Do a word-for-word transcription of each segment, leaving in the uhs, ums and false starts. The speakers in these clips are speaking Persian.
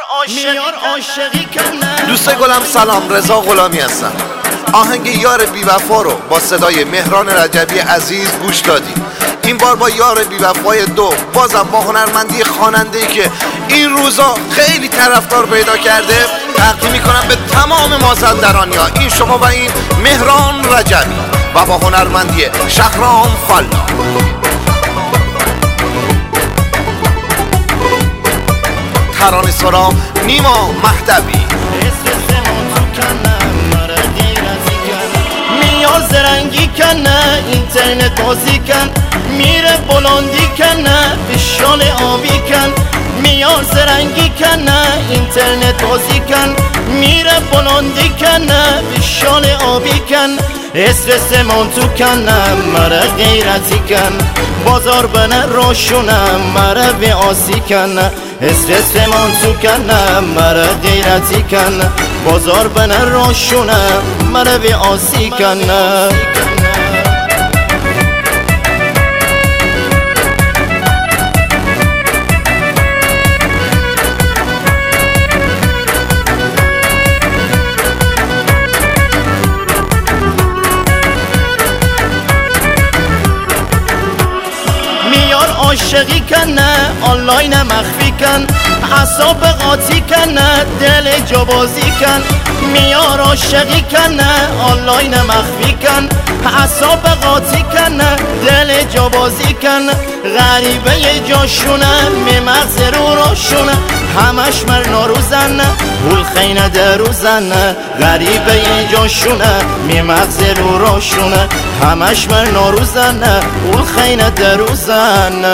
عاشقی کنه. دوست گلم سلام، رضا غلامی هستم. آهنگ یار بی‌وفا رو با صدای مهران رجبی عزیز گوش دادیم. این بار با یار بی‌وفای دو، بازم با هنرمندی خواننده‌ای که این روزا خیلی طرفدار پیدا کرده، تقدیم می‌کنم به تمام مازندرانی‌ها. این شما و این مهران رجبی و با هنرمندی شهرام فلا. ترانه سرا نیما مهدوی. میار زرنگی کنه، اینترنت بازی کن، میره بلندی کنه، فشال آبی کن. میار زرنگی کنه، اینترنت بازی کن، میره بلندی کنه، فشال آبی کن. استرس من تو کنم، مره غیرتی کن، بازار بنه روشونم، مره به آسی کن. استرس من تو کنم، مره غیرتی کن، بازار بنه روشونم، مره به آسی کن. عاشقی کنه، آنلاین مخفی کن، اعصاب قاطی کنه، دل جوازی کن. میار عاشقی کنه، آنلاین مخفی کن، اعصاب قاطی کنه، دل جوازی کن. غریبه جاشونه، می مغز رو روشونه، همش مر ناروزن، اول خینه دروزن. غریبه جاشونه، می مغز رو روشونه، همش مر ناروزن، اول خینه دروزن.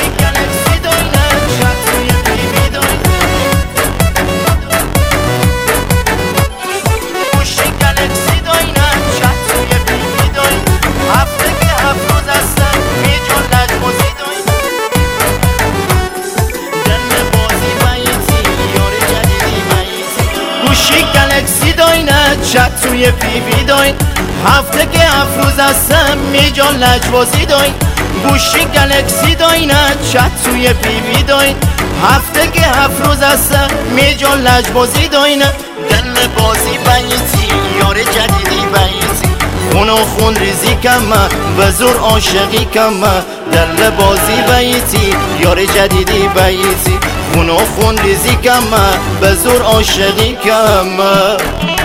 گوشی گلکسی داینه، چت توی پی وی داین، هفته که افروز هستم میجان لجبازی داین. گوشی گلکسی داینه، چت توی پی وی داین، هفته که افروز هستم میجان لجبازی داین. دل بازی بیتی، یار جدیدی بیتی، خون و خون ریزی کمه، به زور عاشقی کمه. دل بازی بیتی، یار جدیدی بیتی، خون و خون ریزی کمه، به زور عاشقی کمه.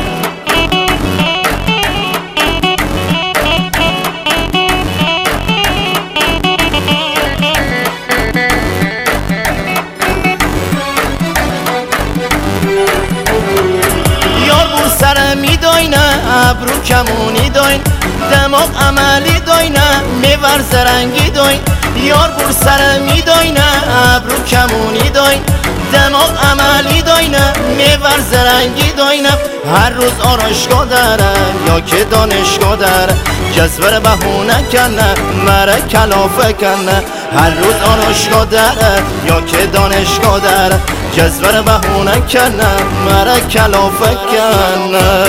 سر می داینه، ابرو کمونی داین، دماغ عملی داینه، میور زرنگی داین. یار بور سر می داینه، ابرو کمونی داین، دماغ عملی داینه، میور زرنگی داینه. هر روز آرایشگاه داره یا که دانشگاه داره، جذبر بهونه کنه، مره کلافه کنه. هر روز آرایشگاه داره یا که دانشگاه داره، جذبر بهونه کنه، مره کلافه کنه.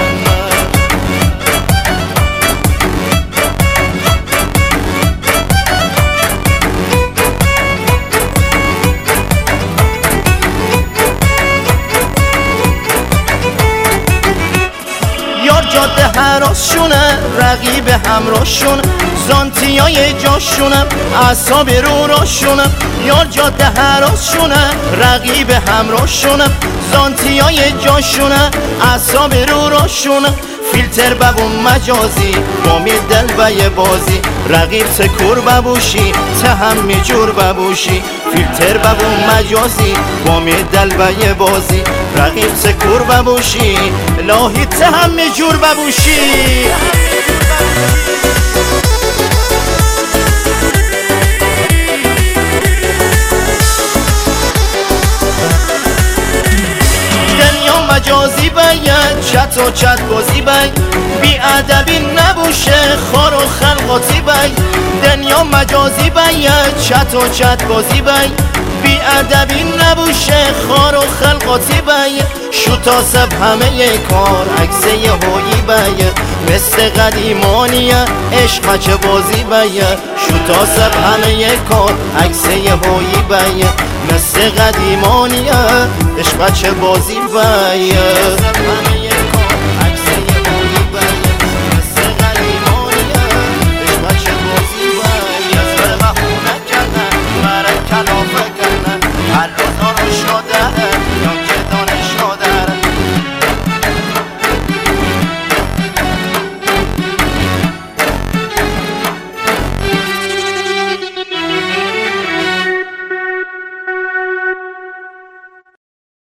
یار جاده هراسشونه، رقیب همراهشونه، زانتیای جاشونه، اعصاب رو راشونه. یار جاده هراسشونه، رقیب همراهشونه، زانتیای جاشونه، اعصاب رو راشونه. فیلتر ببون مجازی، بامی دل و یه بازی، رقیب سکور ببوشی، ته هم میجور ببوشی. فیلتر ببون مجازی، بامی دل و یه بازی، رقیب سکور ببوشی، الهی ته هم میجور ببوشی. مجازی باید، چت و چت بازی باید، بی ادبی نبوشه، خار و خلقاتی باید. دنیا مجازی باید، چت و چت بازی باید، بی ادبی نبوشه، خار و خلقاتی باید. شوتا سب همه کار، عکسه هویی باید، مثل قدیمانیه، عشق مچه بازی باید. شوتا سب همه کار، عکسه هویی باید، مثل قدیمانیه، عشق بچه بازی ویه